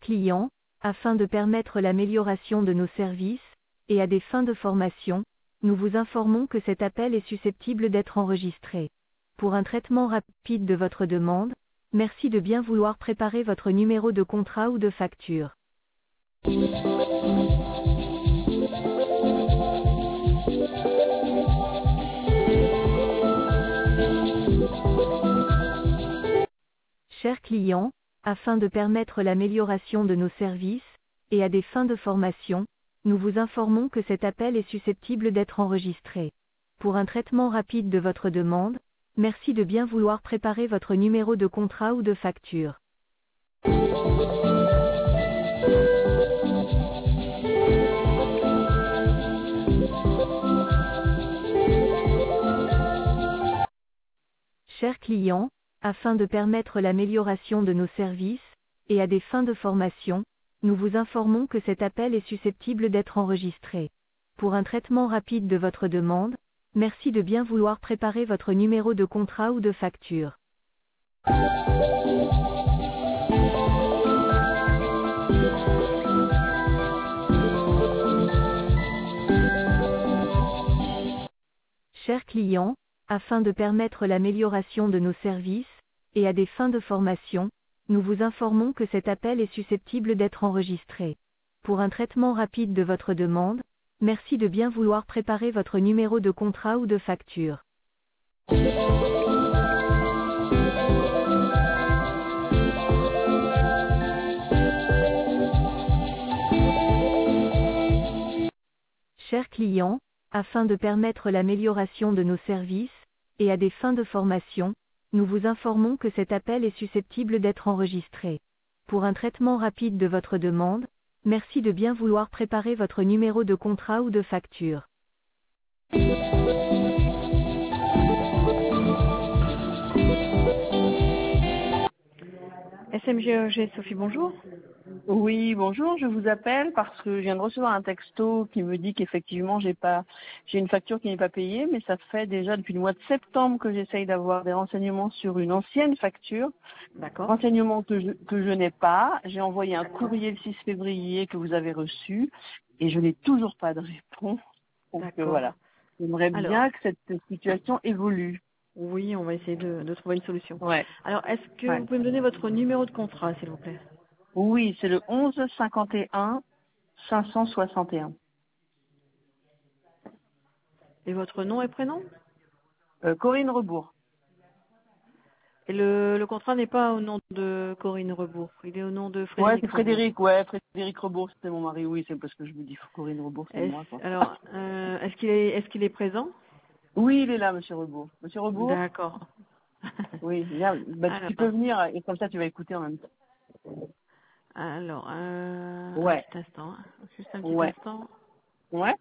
clients, afin de permettre l'amélioration de nos services, et à des fins de formation, nous vous informons que cet appel est susceptible d'être enregistré. Pour un traitement rapide de votre demande, merci de bien vouloir préparer votre numéro de contrat ou de facture. Chers clients, afin de permettre l'amélioration de nos services, et à des fins de formation, nous vous informons que cet appel est susceptible d'être enregistré. Pour un traitement rapide de votre demande, merci de bien vouloir préparer votre numéro de contrat ou de facture. Chers clients, afin de permettre l'amélioration de nos services, et à des fins de formation, nous vous informons que cet appel est susceptible d'être enregistré. Pour un traitement rapide de votre demande, merci de bien vouloir préparer votre numéro de contrat ou de facture. Chers clients, afin de permettre l'amélioration de nos services, et à des fins de formation, nous vous informons que cet appel est susceptible d'être enregistré. Pour un traitement rapide de votre demande, merci de bien vouloir préparer votre numéro de contrat ou de facture. Chers clients, afin de permettre l'amélioration de nos services, et à des fins de formation, nous vous informons que cet appel est susceptible d'être enregistré. Pour un traitement rapide de votre demande, merci de bien vouloir préparer votre numéro de contrat ou de facture. SMGEG, Sophie, bonjour. Oui, bonjour, je vous appelle parce que je viens de recevoir un texto qui me dit qu'effectivement j'ai une facture qui n'est pas payée, mais ça fait déjà depuis le mois de septembre que j'essaye d'avoir des renseignements sur une ancienne facture. D'accord. Renseignements que je n'ai pas. J'ai envoyé un courrier le 6 février que vous avez reçu et je n'ai toujours pas de réponse. Donc voilà. J'aimerais bien que cette situation évolue. Oui, on va essayer de trouver une solution. Ouais. Alors, est-ce que vous pouvez me donner votre numéro de contrat, s'il vous plaît? Oui, c'est le 11 51 561. Et votre nom et prénom? Corinne Rebourg. Et le contrat n'est pas au nom de Corinne Rebourg, il est au nom de Frédéric. Ouais, c'est Frédéric, Frédéric Rebourg, c'était mon mari, oui, c'est parce que je me dis Corinne Rebourg, c'est moi, quoi. Alors, est-ce qu'il est présent? Oui, il est là, monsieur Rebourg. Monsieur Rebourg? D'accord. Oui, viens, tu peux venir et comme ça tu vas écouter en même temps. Alors, ouais. Un petit instant, hein. Juste un petit instant. Ouais.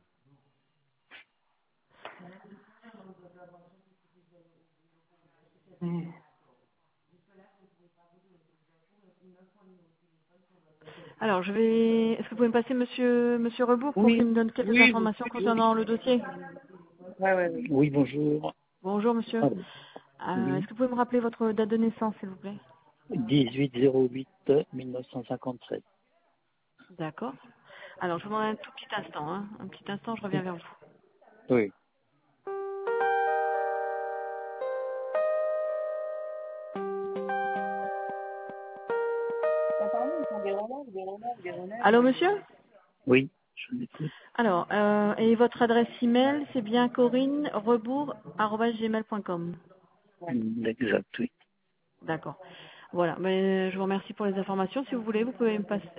Alors, est-ce que vous pouvez me passer monsieur Rebourg pour qu'il me donne quelques informations concernant le dossier? Oui, bonjour. Bonjour, monsieur. Est-ce que vous pouvez me rappeler votre date de naissance, s'il vous plaît? 18/08/1957. D'accord. Alors, je vous demande un tout petit instant, hein. Un petit instant, je reviens vers vous. Oui. Allô, monsieur? Oui, je vous écoute. Alors, et votre adresse email, c'est bien corinne@gmail.com. Exact, oui. D'accord. Voilà, mais je vous remercie pour les informations. Si vous voulez, vous pouvez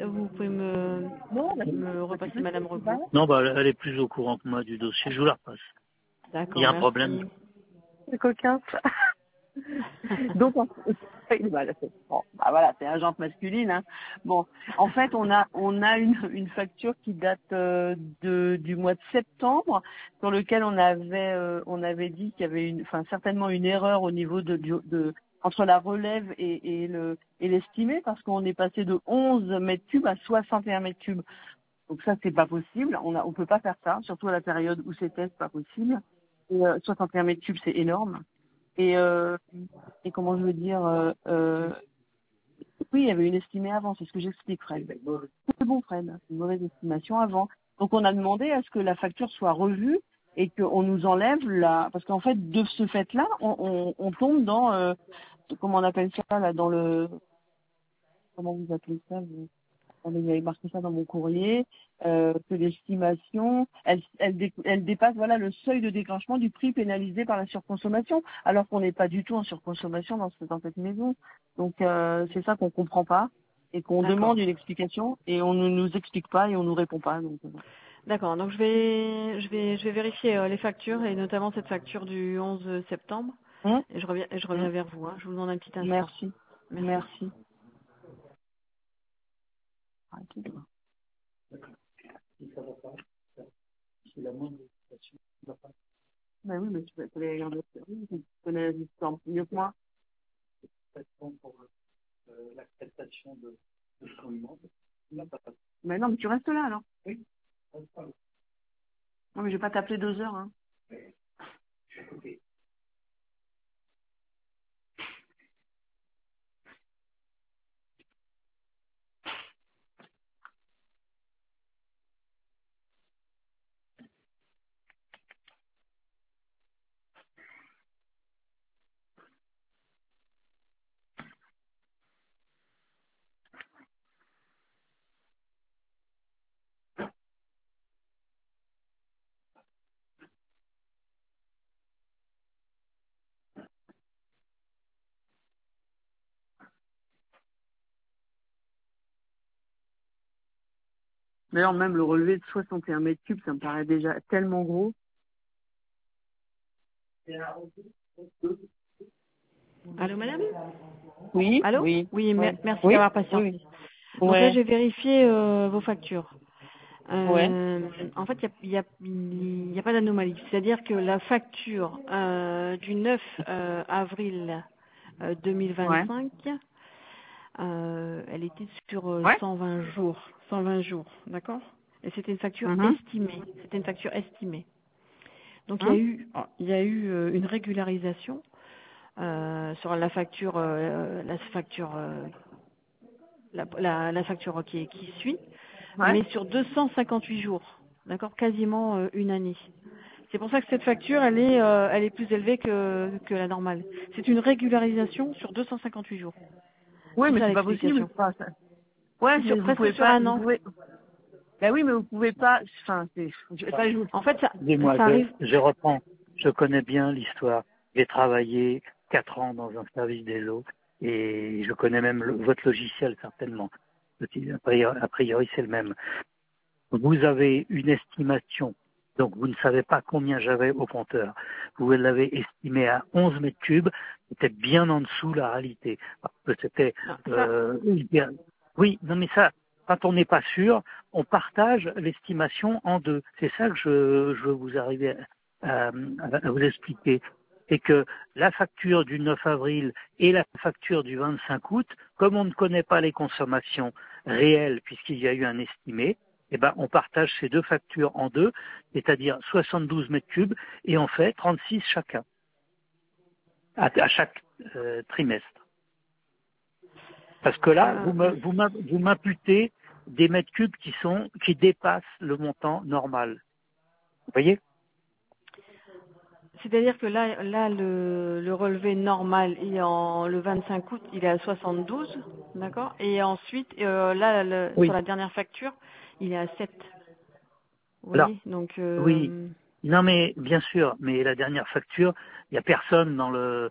me repasser Madame Rebourg. Non, elle est plus au courant que moi du dossier. Je vous la repasse. D'accord. Il y a un merci. problème. C'est coquin, ça. Donc, voilà, c'est agente masculine, hein. Bon, en fait, on a une facture qui date du mois de septembre, sur lequel on avait dit qu'il y avait certainement une erreur au niveau entre la relève et l'estimé, parce qu'on est passé de 11 mètres cubes à 61 mètres cubes. Donc ça, c'est pas possible. On peut pas faire ça, surtout à la période où c'était pas possible. Et 61 mètres cubes, c'est énorme. Et comment je veux dire, Oui, il y avait une estimée avant, c'est ce que j'explique, Fred. C'est bon, Fred, une mauvaise estimation avant. Donc on a demandé à ce que la facture soit revue et qu'on nous enlève la... Parce qu'en fait, de ce fait-là, on tombe dans... comment on appelle ça, là, dans le... Comment vous appelez ça vous avez marqué ça dans mon courrier, que l'estimation, elle dépasse voilà le seuil de déclenchement du prix pénalisé par la surconsommation, alors qu'on n'est pas du tout en surconsommation dans cette maison. Donc c'est ça qu'on comprend pas et qu'on demande une explication et on ne nous explique pas et on nous répond pas. Donc, D'accord, donc je vais vérifier les factures et notamment cette facture du 11 septembre et je reviens vers vous. Je vous demande un petit instant. Merci. Merci. Si ça va pas, c'est la moindre situation qui va pas. Ben oui, mais tu peux aller regarder. Oui, tu connais l'histoire mieux que moi. Pour l'acceptation de ce qu'on demande. Mais non, mais tu restes là alors. Oui. Non, mais je vais pas t'appeler 2 heures. Hein. Oui. D'ailleurs, même le relevé de 61 mètres cubes, ça me paraît déjà tellement gros. Allô, madame? Oui. Allô? Oui. Oui, Ouais. merci Oui. d'avoir patienté. Oui. Donc là, j'ai vérifié vos factures. Ouais. En fait, il y a pas d'anomalie. C'est-à-dire que la facture du 9 avril 2025, elle était sur 120 jours. 120 jours, d'accord? Et c'était une facture estimée. C'était une facture estimée. Donc il y a eu une régularisation sur la facture, la facture qui suit, mais sur 258 jours, d'accord, quasiment une année. C'est pour ça que cette facture, elle est plus élevée que la normale. C'est une régularisation sur 258 jours. Oui, mais ça c'est pas possible. l'explication. Ouais, Sur, mais vous presque pouvez sur pas. un Vous an. pouvez. Ben oui, mais vous pouvez pas. Enfin, En fait, ça Dis-moi, arrive. je reprends. Je connais bien l'histoire. J'ai travaillé 4 ans dans un service des eaux et je connais même votre logiciel certainement. A priori, c'est le même. Vous avez une estimation, donc vous ne savez pas combien j'avais au compteur. Vous l'avez estimé à 11 mètres cubes, c'était bien en dessous la réalité. Parce que c'était... oui, non mais ça, quand on n'est pas sûr, on partage l'estimation en deux. C'est ça que je veux vous arriver à vous expliquer. C'est que la facture du 9 avril et la facture du 25 août, comme on ne connaît pas les consommations réelles puisqu'il y a eu un estimé, eh ben, on partage ces deux factures en deux, c'est-à-dire 72 mètres cubes, et on fait 36 chacun, à chaque trimestre. Parce que là, vous m'imputez des mètres cubes qui dépassent le montant normal. Vous voyez? C'est-à-dire que là le relevé normal, le 25 août, il est à 72, d'accord? Et ensuite, sur la dernière facture, il est à 7. Vous voyez? Donc, oui. Non, mais bien sûr, mais la dernière facture, il y a personne dans le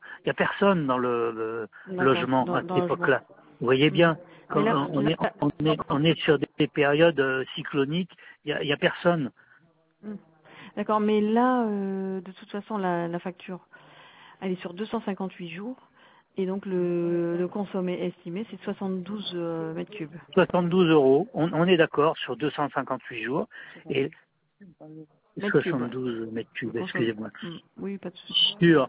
logement à cette époque-là. Vous voyez bien, quand on est sur des périodes cycloniques, il y a personne. D'accord, mais là, de toute façon, la facture, elle est sur 258 jours. Et donc, le consommé estimé, c'est 72 mètres cubes. 72 €, on est d'accord sur 258 jours. Et 72 mètres cubes, excusez-moi. Oui, pas de souci. Sur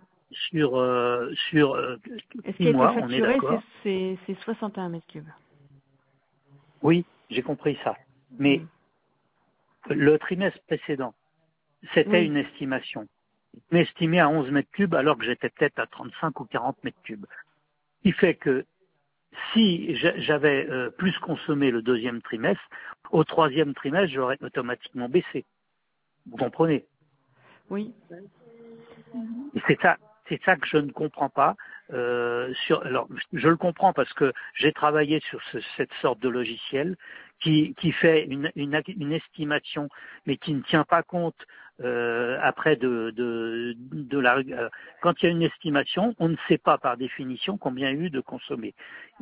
6 mois, on est d'accord. C'est 61 mètres cubes. Oui, j'ai compris ça. Mais le trimestre précédent, c'était une estimation. Mais estimée à 11 mètres cubes alors que j'étais peut-être à 35 ou 40 mètres cubes. Ce qui fait que si j'avais plus consommé le deuxième trimestre, au troisième trimestre, j'aurais automatiquement baissé. Vous comprenez? Oui. Et c'est ça que je ne comprends pas. Alors, je le comprends parce que j'ai travaillé sur cette sorte de logiciel qui fait une estimation, mais qui ne tient pas compte après de la. Quand il y a une estimation, on ne sait pas par définition combien il y a eu de consommés.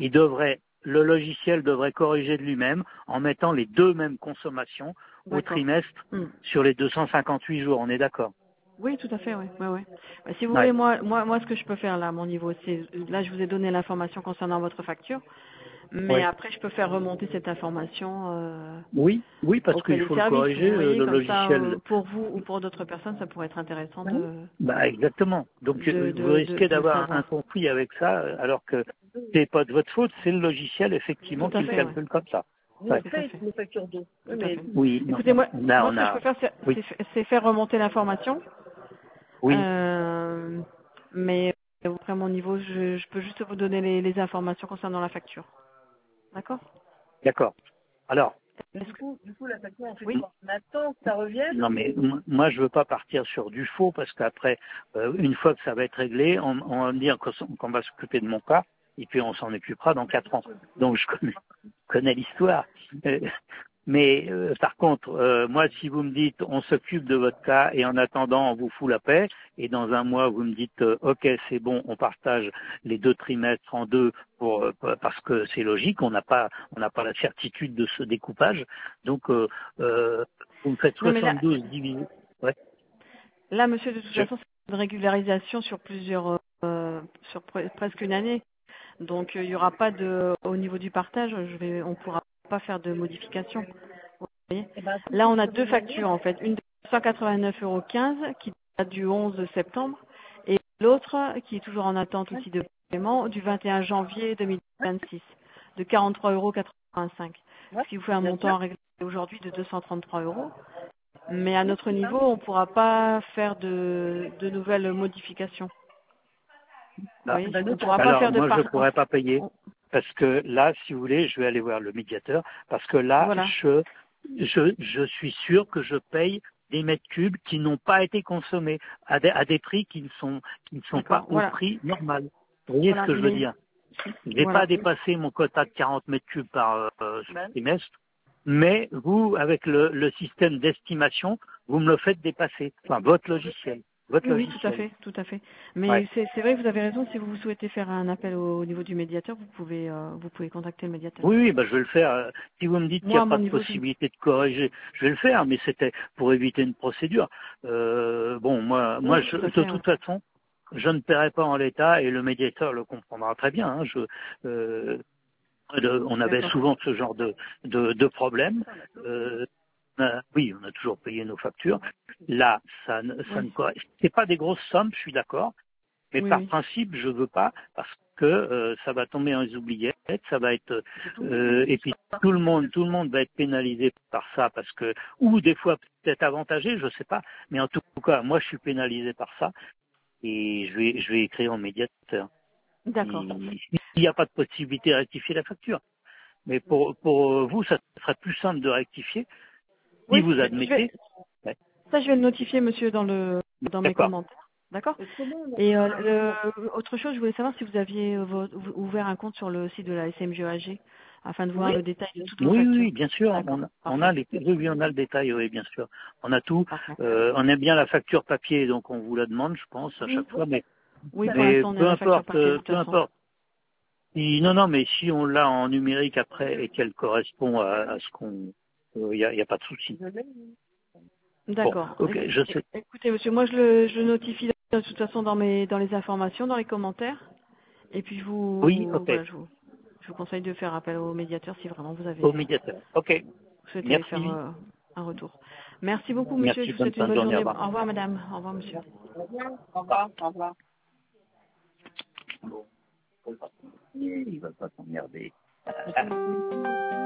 Le logiciel devrait corriger de lui-même en mettant les deux mêmes consommations au trimestre sur les 258 jours. On est d'accord? Oui, tout à fait, oui. Ouais. Bah, si vous voulez, moi, ce que je peux faire là, à mon niveau, c'est là, je vous ai donné l'information concernant votre facture, mais après, je peux faire remonter cette information oui, parce auprès qu'il des faut le services. corriger, Vous voyez, le comme ça, logiciel. pour vous ou pour d'autres personnes, ça pourrait être intéressant Exactement. Donc vous risquez de d'avoir un savoir. conflit avec ça, alors que c'est pas de votre faute, c'est le logiciel effectivement Tout à qui le fait, calcule comme ça. Nous, on fait nos factures d'eau. Tout à fait. Oui. Écoutez, moi, Là, ce que je peux faire, Oui. c'est faire remonter l'information. Oui. Mais après mon niveau, je peux juste vous donner les informations concernant la facture. D'accord? D'accord. Alors. Du coup, la facture, oui. On attend que ça revienne. Non, mais moi, je veux pas partir sur du faux parce qu'après, une fois que ça va être réglé, on va me dire qu'on va s'occuper de mon cas et puis on s'en occupera dans 4 ans. Donc, je connais l'histoire. Mais par contre, moi, si vous me dites on s'occupe de votre cas et en attendant on vous fout la paix, et dans un mois vous me dites ok c'est bon, on partage les 2 trimestres en 2 parce que c'est logique, on n'a pas la certitude de ce découpage, donc vous me faites 72 divisé. Ouais. Là, monsieur, de toute façon, c'est une régularisation sur sur presque une année. Donc il n'y aura pas au niveau du partage, on pourra pas faire de modification. Vous voyez. Là, on a 2 factures en fait, une de 189,15 € qui date du 11 septembre et l'autre qui est toujours en attente aussi de paiement du 21 janvier 2026 de 43,85 €. Ce qui vous fait un montant à régler aujourd'hui de 233 €. Mais à notre niveau, on ne pourra pas faire de nouvelles modifications. Oui, on ne pourra pas faire de moi, je ne pourrais pas payer parce que là, si vous voulez, je vais aller voir le médiateur parce que là, voilà. je suis sûr que je paye des mètres cubes qui n'ont pas été consommés à des prix qui ne sont pas au prix normal. Vous voyez ce que je veux dire? Je n'ai pas dépassé mon quota de 40 mètres cubes par trimestre, mais vous, avec le système d'estimation, vous me le faites dépasser. Enfin, votre logiciel. Oui, tout à fait. Mais c'est vrai que vous avez raison. Si vous souhaitez faire un appel au niveau du médiateur, vous pouvez contacter le médiateur. Oui, je vais le faire. Si vous me dites qu'il n'y a pas de possibilité de corriger, je vais le faire. Mais c'était pour éviter une procédure. Moi, de toute façon, je ne paierai pas en l'état et le médiateur le comprendra très bien. On avait souvent ce genre de problème. Oui, on a toujours payé nos factures. Là, ça ne c'est pas des grosses sommes, je suis d'accord. Mais par principe, je veux pas parce que ça va tomber dans les oubliettes, ça va être et puis tout le monde va être pénalisé par ça parce que ou des fois peut-être avantagé, je sais pas. Mais en tout cas, moi, je suis pénalisé par ça et je vais écrire au médiateur. D'accord. Il n'y a pas de possibilité de rectifier la facture. Mais pour vous, ça serait plus simple de rectifier si vous admettez. Ça, je vais le notifier, monsieur, dans mes commentaires. D'accord. Et autre chose, je voulais savoir si vous aviez ouvert un compte sur le site de la SMGAG afin de voir le détail de toutes vos factures. Oui, bien sûr. On a le détail, oui, bien sûr. On a tout. On aime bien la facture papier, donc on vous la demande, je pense, à chaque fois. Mais pour l'instant, peu importe. Non, mais si on l'a en numérique après et qu'elle correspond à ce qu'on, il y a pas de souci. D'accord. Bon, ok, je sais. Écoutez, monsieur, moi je le notifie de toute façon dans les informations, dans les commentaires. Et puis je vous conseille de faire appel au médiateur si vraiment vous avez. Au médiateur. Ok. Souhaitez faire un retour. Merci beaucoup, monsieur. Je vous souhaite une bonne journée. Au revoir, madame. Au revoir, monsieur. Au revoir. Au revoir. Bon, il va pas s'emmerder.